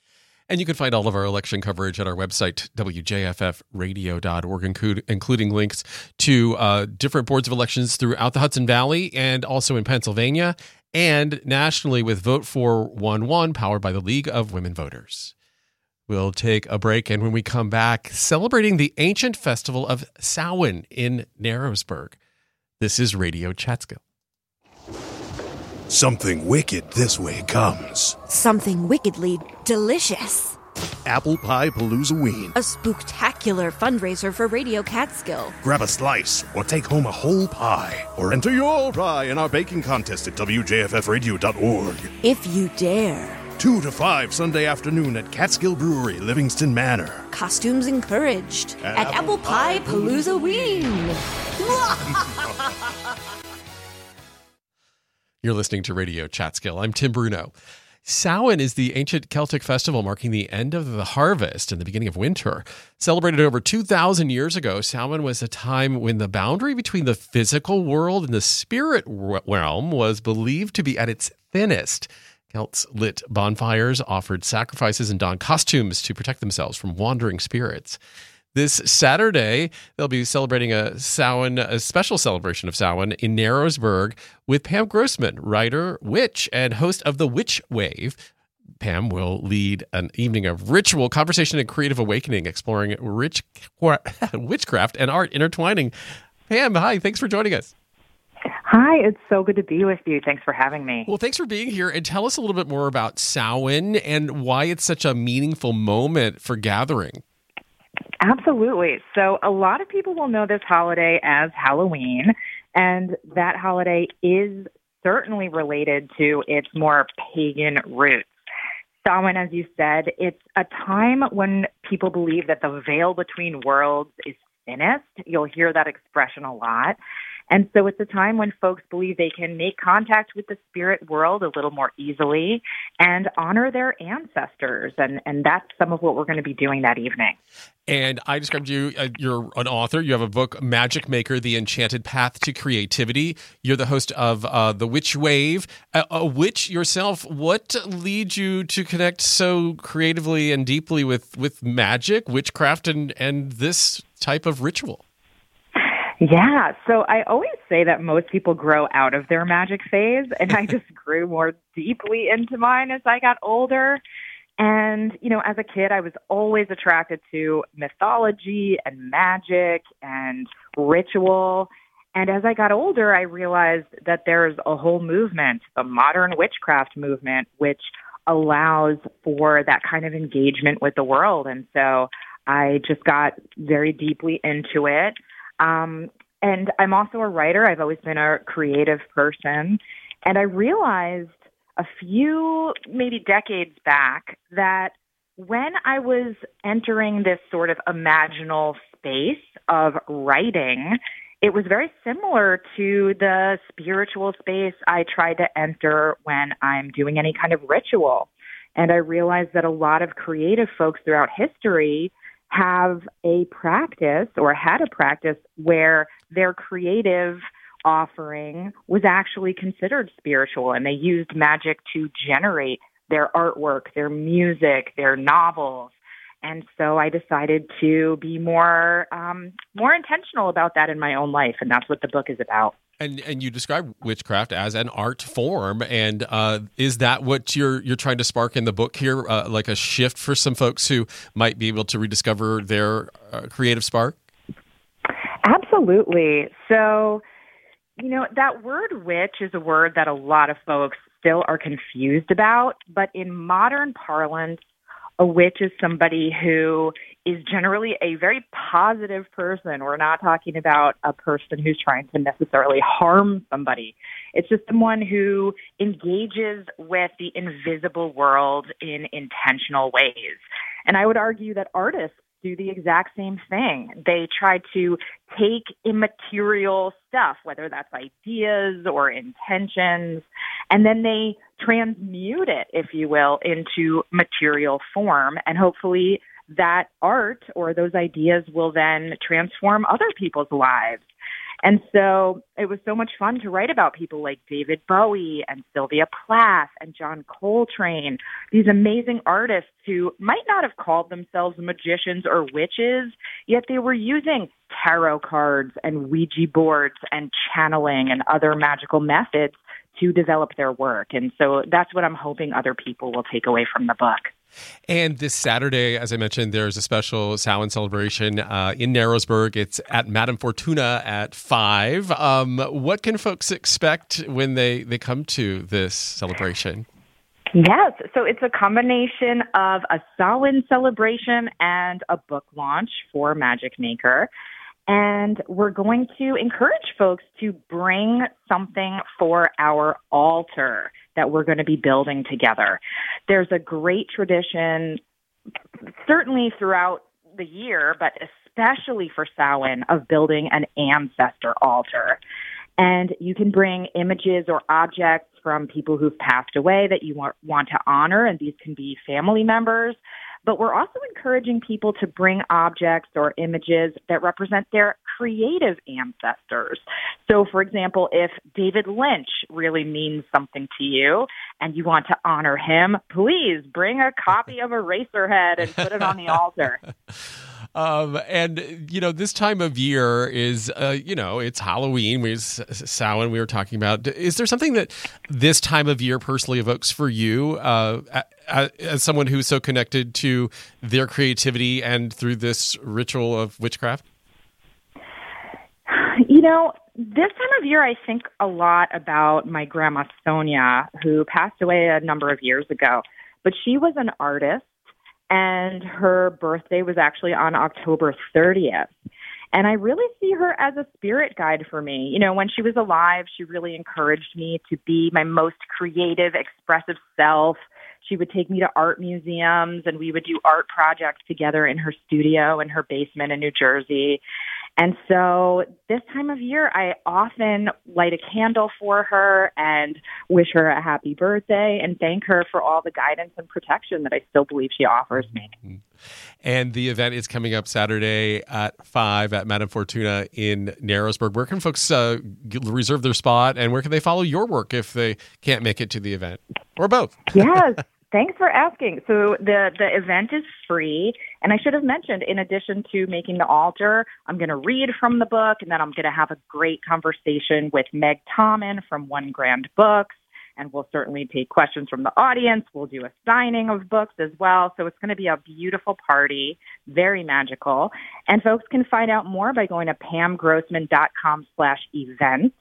And you can find all of our election coverage at our website, w j f f radio dot org, include, including links to uh, different boards of elections throughout the Hudson Valley and also in Pennsylvania, and nationally with Vote for one one, powered by the League of Women Voters. We'll take a break, and when we come back, celebrating the ancient festival of Samhain in Narrowsburg. This is Radio Chatskill. Something wicked this way comes. Something wickedly delicious. Apple Pie Paloozaween. A spooktacular fundraiser for Radio Catskill. Grab a slice or take home a whole pie. Or enter your pie in our baking contest at w j f f radio dot org. If you dare. two to five Sunday afternoon at Catskill Brewery, Livingston Manor. Costumes encouraged at, at Apple, Apple Pie Paloozaween. You're listening to Radio Chatskill. I'm Tim Bruno. Samhain is the ancient Celtic festival marking the end of the harvest and the beginning of winter. Celebrated over two thousand years ago, Samhain was a time when the boundary between the physical world and the spirit realm was believed to be at its thinnest. Celts lit bonfires, offered sacrifices, and donned costumes to protect themselves from wandering spirits. This Saturday, they'll be celebrating a Samhain, a special celebration of Samhain in Narrowsburg with Pam Grossman, writer, witch, and host of The Witch Wave. Pam will lead an evening of ritual, conversation, and creative awakening, exploring rich witchcraft and art intertwining. Pam, hi, thanks for joining us. Hi, it's so good to be with you. Thanks for having me. Well, thanks for being here, and tell us a little bit more about Samhain and why it's such a meaningful moment for gathering. Absolutely. So a lot of people will know this holiday as Halloween, and that holiday is certainly related to its more pagan roots. Samhain, as you said, it's a time when people believe that the veil between worlds is thinnest. You'll hear that expression a lot. And so it's a time when folks believe they can make contact with the spirit world a little more easily and honor their ancestors. And, and that's some of what we're going to be doing that evening. And I described you, uh, you're an author. You have a book, Magic Maker, The Enchanted Path to Creativity. You're the host of uh, The Witch Wave. A, a witch yourself, what leads you to connect so creatively and deeply with, with magic, witchcraft, and, and this type of ritual? Yeah, so I always say that most people grow out of their magic phase, and I just grew more deeply into mine as I got older. And, you know, as a kid, I was always attracted to mythology and magic and ritual. And as I got older, I realized that there's a whole movement, the modern witchcraft movement, which allows for that kind of engagement with the world. And so I just got very deeply into it. Um, and I'm also a writer. I've always been a creative person. And I realized a few, maybe decades back, that when I was entering this sort of imaginal space of writing, it was very similar to the spiritual space I try to enter when I'm doing any kind of ritual. And I realized that a lot of creative folks throughout history have a practice or had a practice where their creative offering was actually considered spiritual, and they used magic to generate their artwork, their music, their novels. And so I decided to be more um, more intentional about that in my own life, and that's what the book is about. And and you describe witchcraft as an art form, and uh, is that what you're you're trying to spark in the book here, uh, like a shift for some folks who might be able to rediscover their uh, creative spark? Absolutely. So, you know, that word witch is a word that a lot of folks still are confused about, but in modern parlance, a witch is somebody who is generally a very positive person. We're not talking about a person who's trying to necessarily harm somebody. It's just someone who engages with the invisible world in intentional ways. And I would argue that artists do the exact same thing. They try to take immaterial stuff, whether that's ideas or intentions, and then they transmute it, if you will, into material form. And hopefully that art or those ideas will then transform other people's lives. And so it was so much fun to write about people like David Bowie and Sylvia Plath and John Coltrane, these amazing artists who might not have called themselves magicians or witches, yet they were using tarot cards and Ouija boards and channeling and other magical methods to develop their work. And so that's what I'm hoping other people will take away from the book. And this Saturday, as I mentioned, there's a special Samhain celebration uh, in Narrowsburg. It's at Madame Fortuna at five. Um, what can folks expect when they, they come to this celebration? Yes. So it's a combination of a Samhain celebration and a book launch for Magic Maker. And we're going to encourage folks to bring something for our altar that we're going to be building together. There's a great tradition, certainly throughout the year, but especially for Samhain, of building an ancestor altar. And you can bring images or objects from people who've passed away that you want, want to honor, and these can be family members. But we're also encouraging people to bring objects or images that represent their creative ancestors. So, for example, if David Lynch really means something to you and you want to honor him, please bring a copy of Eraserhead and put it on the altar. Um, and, you know, this time of year is, uh, you know, it's Halloween. We, Samhain, we were talking about. Is there something that this time of year personally evokes for you uh, as someone who's so connected to their creativity and through this ritual of witchcraft? You know, this time of year, I think a lot about my grandma Sonia, who passed away a number of years ago. But she was an artist, and her birthday was actually on October thirtieth. And I really see her as a spirit guide for me. You know, when she was alive, she really encouraged me to be my most creative, expressive self. She would take me to art museums, and we would do art projects together in her studio in her basement in New Jersey. And so this time of year, I often light a candle for her and wish her a happy birthday and thank her for all the guidance and protection that I still believe she offers me. And the event is coming up Saturday at five at Madame Fortuna in Narrowsburg. Where can folks uh, reserve their spot, and where can they follow your work if they can't make it to the event, or both? Yes. Thanks for asking. So the, the event is free, and I should have mentioned, in addition to making the altar, I'm going to read from the book, and then I'm going to have a great conversation with Meg Tommen from One Grand Books, and we'll certainly take questions from the audience. We'll do a signing of books as well. So it's going to be a beautiful party, very magical. And folks can find out more by going to pamgrossman.com slash events.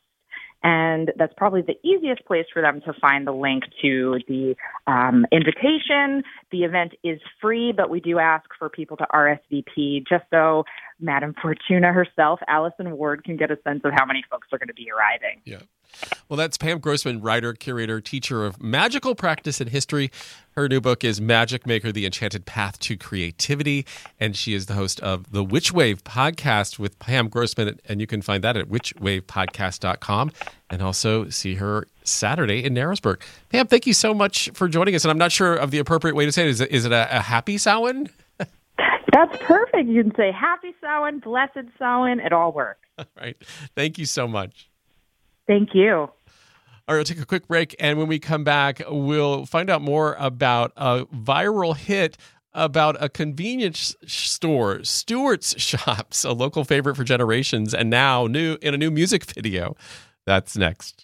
And that's probably the easiest place for them to find the link to the um, invitation. The event is free, but we do ask for people to R S V P just so Madame Fortuna herself, Allison Ward, can get a sense of how many folks are going to be arriving. Yeah. Well, that's Pam Grossman, writer, curator, teacher of magical practice and history. Her new book is Magic Maker, The Enchanted Path to Creativity, and she is the host of the Witch Wave podcast with Pam Grossman, and you can find that at witch wave podcast dot com, and also see her Saturday in Narrowsburg. Pam, thank you so much for joining us, and I'm not sure of the appropriate way to say it. Is it, is it a, a happy Samhain? That's perfect. You can say happy Samhain, blessed Samhain, it all works. All right. Thank you so much. Thank you. All right, we'll take a quick break, and when we come back, we'll find out more about a viral hit about a convenience store, Stewart's Shops, a local favorite for generations, and now new in a new music video. That's next.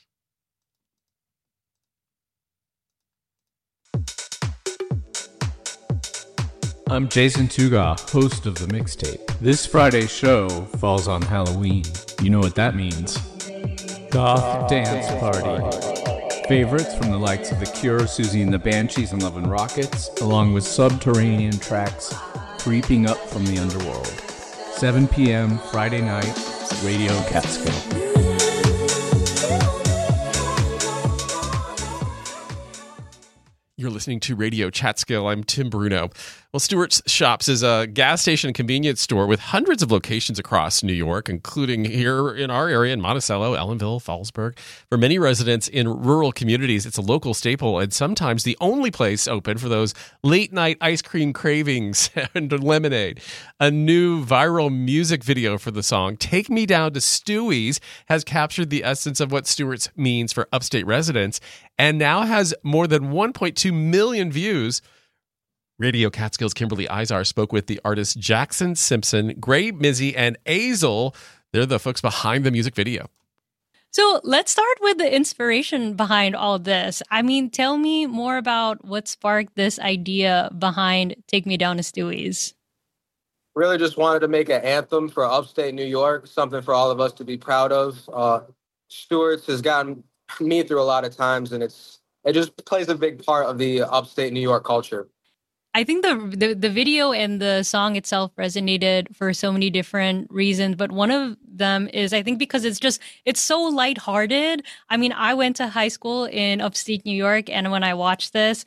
I'm Jason Tuga, host of The Mixtape. This Friday's show falls on Halloween. You know what that means. Goth Dance Party. Favorites from the likes of The Cure, Susie and the Banshees, and Love and Rockets, along with subterranean tracks creeping up from the underworld. seven p.m. Friday night, Radio Catskill. You're You're listening to Radio Chatskill. I'm Tim Bruno. Well, Stewart's Shops is a gas station and convenience store with hundreds of locations across New York, including here in our area in Monticello, Ellenville, Fallsburg. For many residents in rural communities, it's a local staple and sometimes the only place open for those late-night ice cream cravings and lemonade. A new viral music video for the song, Take Me Down to Stewie's, has captured the essence of what Stewart's means for upstate residents and now has more than one point two million views. Radio Catskill's Kimberly Izar spoke with the artists Jackson Simpson, Gray Mizzy, and Azel. They're the folks behind the music video. So let's start with the inspiration behind all of this. I mean, tell me more about what sparked this idea behind Take Me Down to Stewie's. Really just wanted to make an anthem for upstate New York, something for all of us to be proud of. Uh, Stewart's has gotten me through a lot of times, and it's it just plays a big part of the upstate New York culture. I think the, the the video and the song itself resonated for so many different reasons, but one of them is I think because it's just it's so lighthearted. I mean, I went to high school in upstate New York, and when I watched this,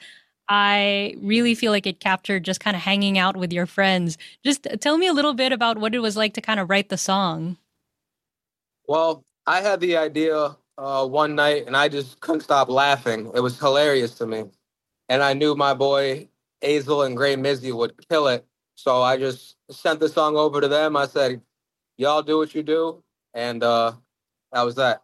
I really feel like it captured just kind of hanging out with your friends. Just tell me a little bit about what it was like to kind of write the song. Well, I had the idea uh, one night, and I just couldn't stop laughing. It was hilarious to me, and I knew my boy Azel and Gray Mizzy would kill it. So I just sent the song over to them. I said, y'all do what you do. And uh, that was that.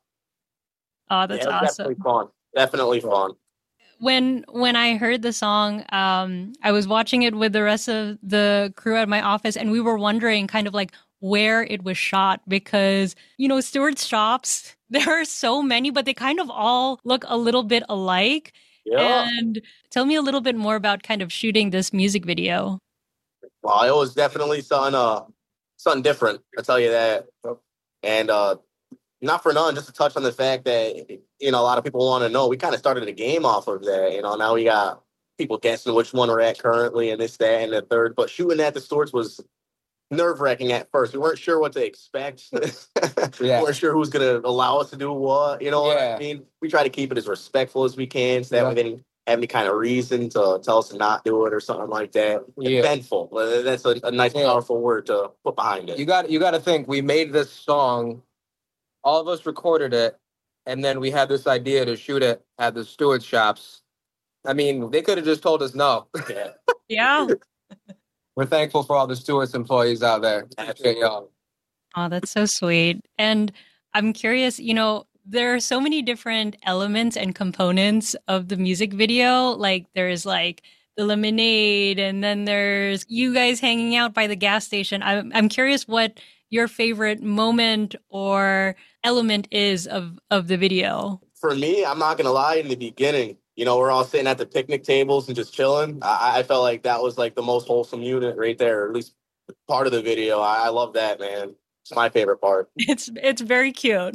Oh, that's yeah, awesome. Definitely fun. Definitely fun. When when I heard the song, um, I was watching it with the rest of the crew at my office, and we were wondering kind of like where it was shot because, you know, Stewart's Shops, there are so many, but they kind of all look a little bit alike. Yeah. And tell me a little bit more about kind of shooting this music video. Well, it was definitely something, uh, something different, I'll tell you that. And uh, not for none, just to touch on the fact that, you know, a lot of people want to know, we kind of started a game off of that. You know, now we got people guessing which one we're at currently and this, that, and the third. But shooting at the Stewart's was nerve-wracking at first. We weren't sure what to expect. Yeah. We weren't sure who's going to allow us to do what. You know Yeah. what I mean? We try to keep it as respectful as we can so that Yeah. we didn't have any kind of reason to tell us to not do it or something like that. Yeah. Eventful. Uh, That's a, a nice, Yeah. powerful word to put behind it. You got you got to think, we made this song, all of us recorded it, and then we had this idea to shoot it at the Stewart's Shops. I mean, they could have just told us no. Yeah. Yeah. We're thankful for all the Stewart's employees out there. Absolutely. Oh, that's so sweet. And I'm curious, you know, there are so many different elements and components of the music video. Like there's like the lemonade, and then there's you guys hanging out by the gas station. I'm, I'm curious what your favorite moment or element is of, of the video. For me, I'm not going to lie, in the beginning, you know, we're all sitting at the picnic tables and just chilling. I, I felt like that was like the most wholesome unit right there, or at least part of the video. I, I love that, man. It's my favorite part. It's it's very cute.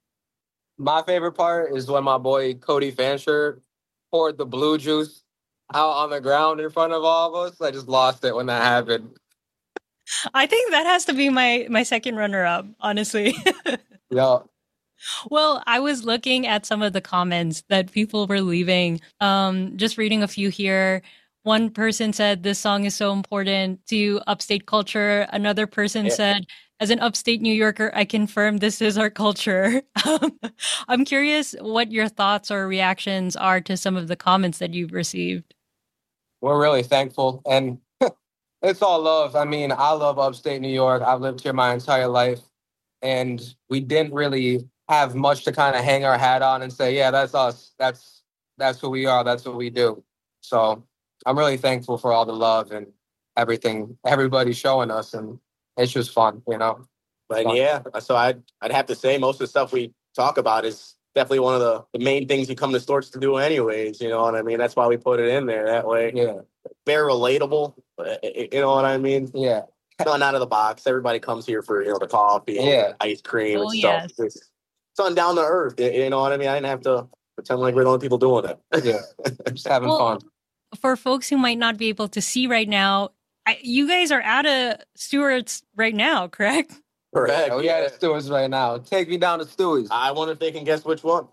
My favorite part is when my boy Cody Fancher poured the blue juice out on the ground in front of all of us. I just lost it when that happened. I think that has to be my my second runner-up, honestly. Yeah. Well, I was looking at some of the comments that people were leaving. Um, just reading a few here. One person said this song is so important to upstate culture. Another person Yeah. said, as an upstate New Yorker, I confirm this is our culture. Um, I'm curious what your thoughts or reactions are to some of the comments that you've received. We're really thankful. And it's all love. I mean, I love upstate New York. I've lived here my entire life. And we didn't really have much to kind of hang our hat on and say, yeah, that's us. That's that's who we are. That's what we do. So I'm really thankful for all the love and everything everybody's showing us. And it's just fun, you know? But Fun. yeah, so I'd, I'd have to say most of the stuff we talk about is definitely one of the, the main things you come to Stewart's to do anyways, you know what I mean? That's why we put it in there that way. Yeah. Very relatable, you know what I mean? Yeah. Not out of the box. Everybody comes here for, you know, the coffee, Yeah. ice cream Oh, and stuff. yes. It's, it's on down to earth, you- you know what I mean? I didn't have to pretend like we're the only people doing it. Yeah. Just having Well, fun. For folks who might not be able to see right now, I, you guys are at a Stewart's right now, correct? Correct. Yeah, we yeah. at Stewart's right now. Take me down to Stewart's. I wonder if they can guess which one.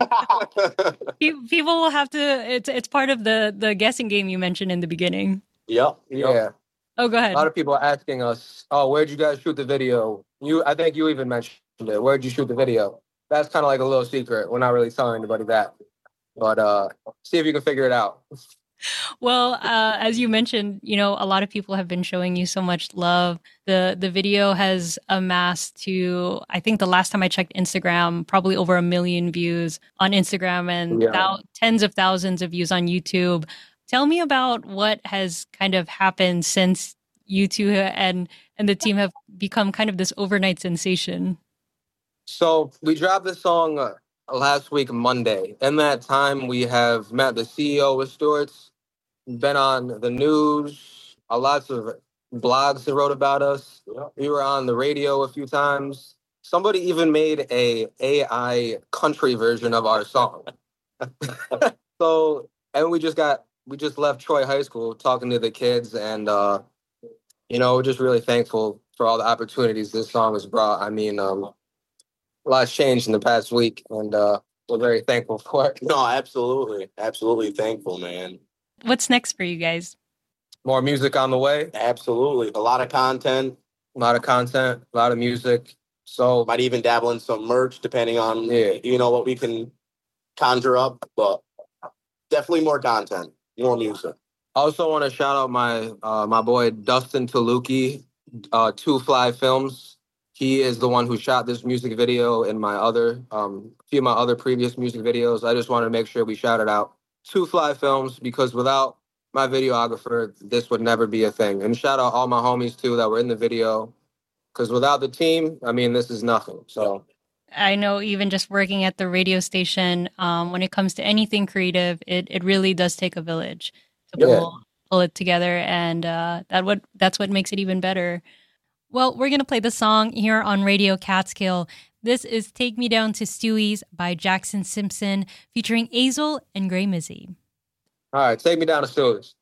Pe- People will have to. It's it's part of the the guessing game you mentioned in the beginning. Yep. Yeah. Oh, go ahead. A lot of people are asking us, "Oh, where'd you guys shoot the video?" You, I think you even mentioned it. Where'd you shoot the video? That's kind of like a little secret. We're not really telling anybody that, but uh, see if you can figure it out. Well, uh, as you mentioned, you know, a lot of people have been showing you so much love. The the video has amassed to, I think the last time I checked Instagram, probably over a million views on Instagram and Yeah. thou- tens of thousands of views on YouTube. Tell me about what has kind of happened since you two and and the team have become kind of this overnight sensation. So we dropped this song uh, last week, Monday. In that time, we have met the C E O of Stewart's, been on the news, uh, lots of blogs that wrote about us. We were on the radio a few times. Somebody even made a AI country version of our song. So, and we just got, we just left Troy High School talking to the kids, and, uh, you know, we're just really thankful for all the opportunities this song has brought. I mean, um, a lot's changed in the past week, and uh, we're very thankful for it. No, absolutely. Absolutely thankful, man. What's next for you guys? More music on the way. Absolutely. A lot of content. A lot of content, a lot of music. So might even dabble in some merch depending on, yeah, you know, what we can conjure up. But definitely more content, more music. I also want to shout out my uh, my boy Dustin Taluki, uh, Two Fly Films. He is the one who shot this music video and my other, um, a few of my other previous music videos. I just wanted to make sure we shouted out Two Fly Films, because without my videographer, this would never be a thing. And shout out all my homies too that were in the video, because without the team, I mean, this is nothing. So I know even just working at the radio station, um, when it comes to anything creative, it, it really does take a village to Yeah. pull, pull it together. And uh, that what that's what makes it even better. Well, we're going to play the song here on Radio Catskill. This is Take Me Down to Stewie's by Jackson Simpson, featuring Azel and Gray Mizzy. all right, take me down to Stewart's.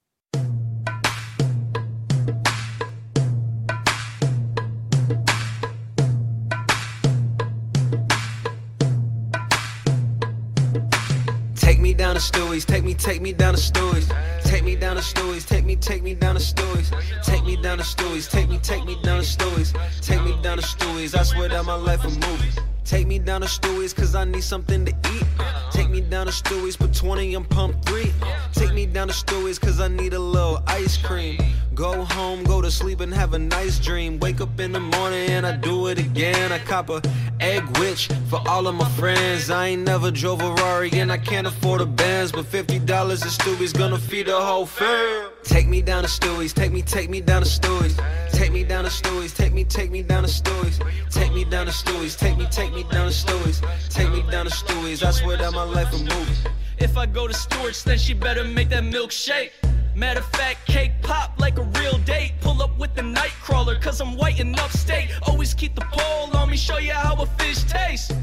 Take me down to Stewie's, take me, take me down to Stewie's. Take me down to Stewie's, take me, take me down to Stewie's. Take me down to Stewie's, take me, take me down to Stewie's. Take me down to Stewie's, I swear that my life a movie. Take me down to Stewie's, cause I need something to eat. Take me down to Stewie's, put twenty on pump three. Take me down to Stewie's, cause I need a little ice cream. Go home, go to sleep and have a nice dream. Wake up in the morning and I do it again. I cop a egg witch for all of my friends. I ain't never drove a Rari and I can't afford a Benz, but fifty dollars at Stewie's gonna feed the whole fam. Take me down to Stewie's, take me, take me down to Stewie's. Take me down to Stewie's, take me, take me down to Stewie's. Take me down to Stewie's, take me, take me down to Stewie's. Take me down to Stewie's, I swear that my life a movie. If I go to Stewart's, then she better make that milkshake. Matter of fact, cake pop like a real date. Pull up with the night crawler, cause I'm white and upstate. Always keep the pole on me, show you how a fish tastes.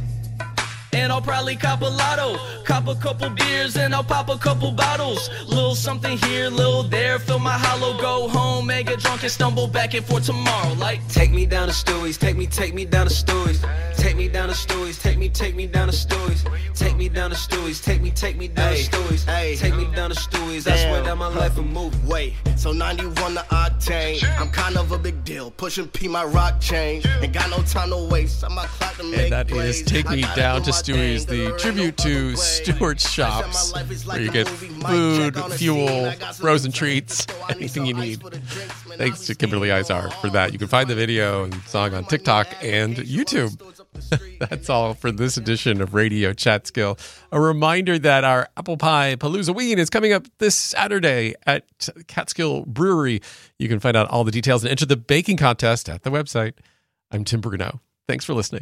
And I'll probably cop a lotto, cop a couple beers, and I'll pop a couple bottles. Little something here, little there, fill my hollow, go home, and get drunk and stumble back in for tomorrow. Like, take me down to Stewie's, take me, take me down to Stewie's. Take me down to Stewie's, take me, take me down to Stewie's. Take me down to Stewie's, take me, take me down to Stewie's. Take me down to Stewie's, I swear that my life a movie. Wait, so ninety-one the octane. I'm kind of a big deal, pushing P my rock chain. Ain't got no time to waste, I'm a clock to make And that plays. is Take Me I gotta Down do to my Stewie's, thing, the girl, tribute to Stewart's Shops, where you get food, fuel, frozen treats, anything you need. Thanks to Kimberly Izar for that. You can find the video and song on TikTok and YouTube. That's all for this edition of Radio Catskill. A reminder that our Apple Pie Paloozaween is coming up this Saturday at Catskill Brewery. You can find out all the details and enter the baking contest at the website. I'm Tim Bruno. Thanks for listening.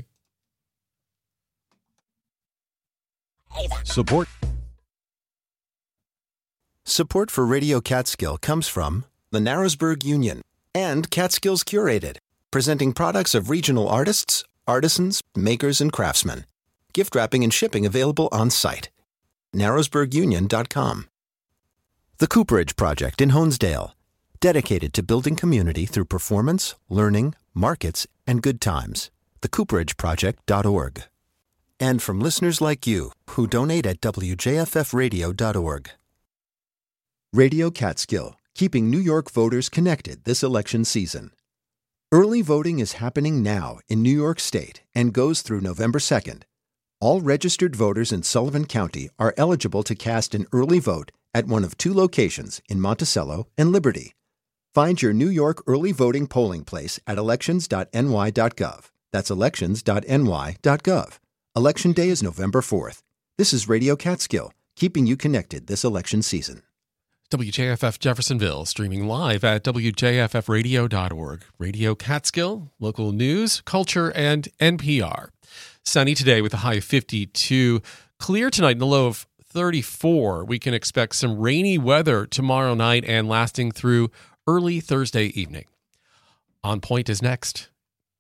Support. Support for Radio Catskill comes from the Narrowsburg Union and Catskills Curated, presenting products of regional artists, artisans, makers, and craftsmen. Gift wrapping and shipping available on site. narrowsburg union dot com. The Cooperage Project in Honesdale, dedicated to building community through performance, learning, markets, and good times. the cooperage project dot org. And from listeners like you who donate at W J F F radio dot org. Radio Catskill, keeping New York voters connected this election season. Early voting is happening now in New York State and goes through November second. All registered voters in Sullivan County are eligible to cast an early vote at one of two locations in Monticello and Liberty. Find your New York early voting polling place at elections dot N Y dot gov. That's elections dot N Y dot gov. Election Day is November fourth. This is Radio Catskill, keeping you connected this election season. W J F F Jeffersonville, streaming live at W J F F radio dot org. Radio Catskill, local news, culture, and N P R. Sunny today with a high of fifty-two. Clear tonight in the low of thirty-four. We can expect some rainy weather tomorrow night and lasting through early Thursday evening. On Point is next.